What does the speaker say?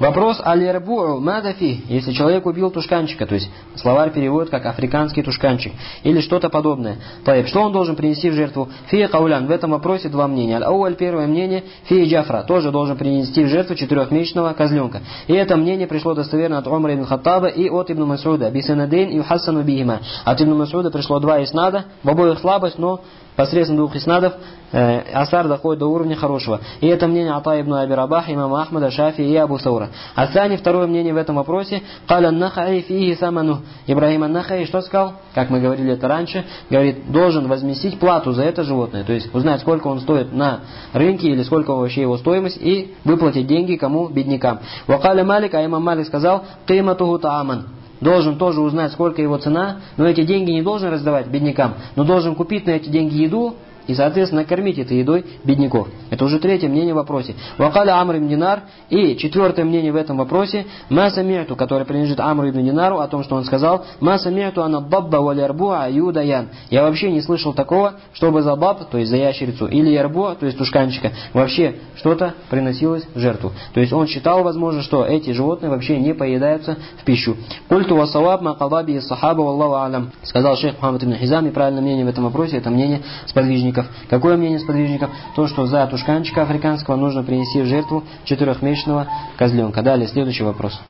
Вопрос аль-ярбу'у мадафи, если человек убил тушканчика, то есть словарь переводит как африканский тушканчик, или что-то подобное. Таиб, что он должен принести в жертву? Фи каулян, в этом вопросе два мнения. Аль-ауаль, первое мнение, фи джафра, тоже должен принести в жертву 4-месячного козленка. И это мнение пришло достоверно от Умара ибн Хаттаба и от Ибн Мас'уда. Бисанадейн и Хасану бихима. От Ибн Мас'уда пришло 2 иснада, в обоих слабость, но посредством 2 иснадов асар доходит до уровня хорошего. И это мнение Ата ибн Аби Рабах, имама Ахмада, Шафи и Абу Саура. Асани, второе мнение в этом вопросе, каля нахай фихи саману. Ибрахим ан-Нахай что сказал? Как мы говорили это раньше, говорит, должен возместить плату за это животное. То есть узнать, сколько он стоит на рынке или сколько вообще его стоимость, и выплатить деньги кому? Беднякам. Вакаля Малик, а имам Малик сказал, киматуху тааман. Должен тоже узнать, сколько его цена, но эти деньги не должен раздавать беднякам, но должен купить на эти деньги еду и, соответственно, кормить этой едой бедняков. Это уже 3 мнение в вопросе. Вакаля Амр ибн Динар. И 4 мнение в этом вопросе, ма сами'ту, который принадлежит Амру ибн Динару, о том, что он сказал, ма сами'ту ана бабба валь ярбуа юдаян. Я вообще не слышал такого, чтобы за баб, то есть за ящерицу, или ярбуа, то есть тушканчика, вообще что-то приносилось в жертву. То есть он считал, возможно, что эти животные вообще не поедаются в пищу. Культу вассаваб ма калаби из сахаба валлаху алям. Сказал шейх Мухаммад ибн Хизам, и правильное мнение в этом вопросе, это мнение сподвижников. Какое мнение сподвижников? То, что за тушканчика африканского нужно принести в жертву 4-месячного козленка. Далее, следующий вопрос.